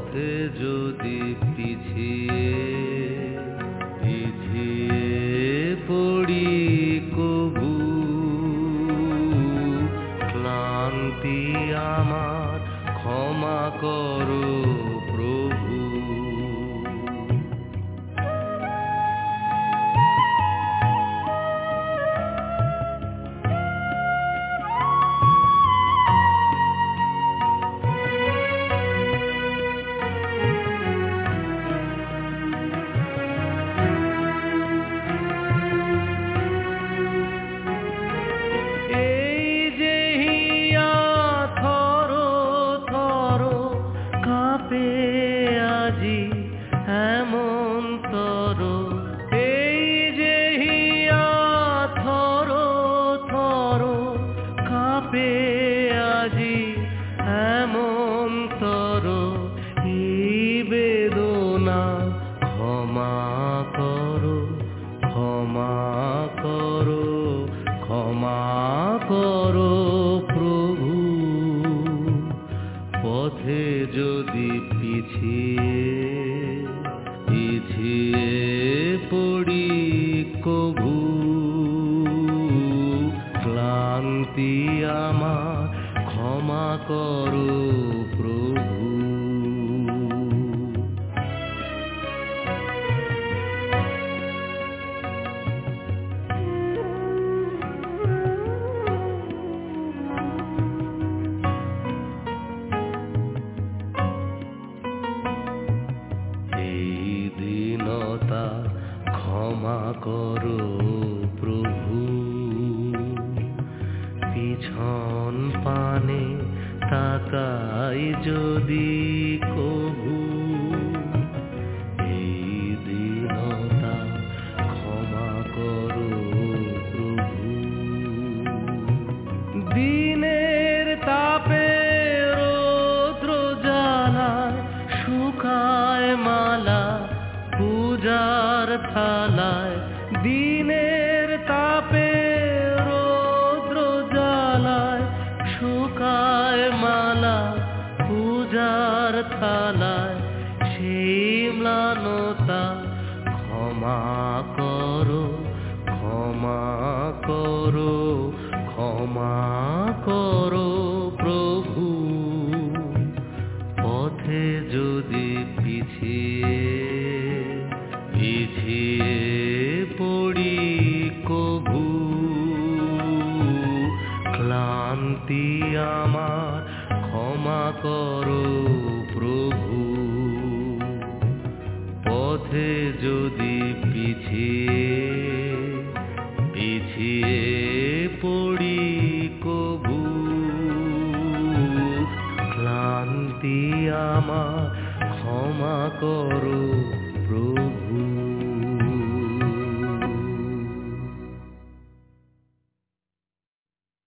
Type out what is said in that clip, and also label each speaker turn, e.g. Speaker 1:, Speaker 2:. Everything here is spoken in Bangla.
Speaker 1: পথে যদি পিছিয়ে পড়ি কভু, ক্লান্তি আমার ক্ষমা করো প্রভু। আজি এমন তর, এই যে হিয়া থর থর কাঁপে আজি এমন তর, এই বেদনা ক্ষমা করো, ক্ষমা করো, ক্ষমা করো প্রভু। পথে যদি পিছিয়ে পড়ি কভু, ক্লান্তি আমার ক্ষমা করো প্রভু। ক্ষমা করো প্রভু, পিছন পানে তাকাই যদি কভু, এই দীনতা ক্ষমা করো প্রভু। দিনের তাপে রৌদ্র জ্বালায় শুকায় মালা পূজার থালায়, দিনের তাপে রৌদ্র জ্বালায় শুকায় মালা পূজার থালায়, সেই ম্লানতা ক্ষমা করো, ক্ষমা করো, ক্ষমা করো প্রভু। পথে যদি পিছিয়ে পড়ি কভু, ক্লান্তি আমার ক্ষমা করো প্রভু। পথে যদি পিছিয়ে পড়ি কভু, ক্লান্তি আমার ক্ষমা করো প্রভু।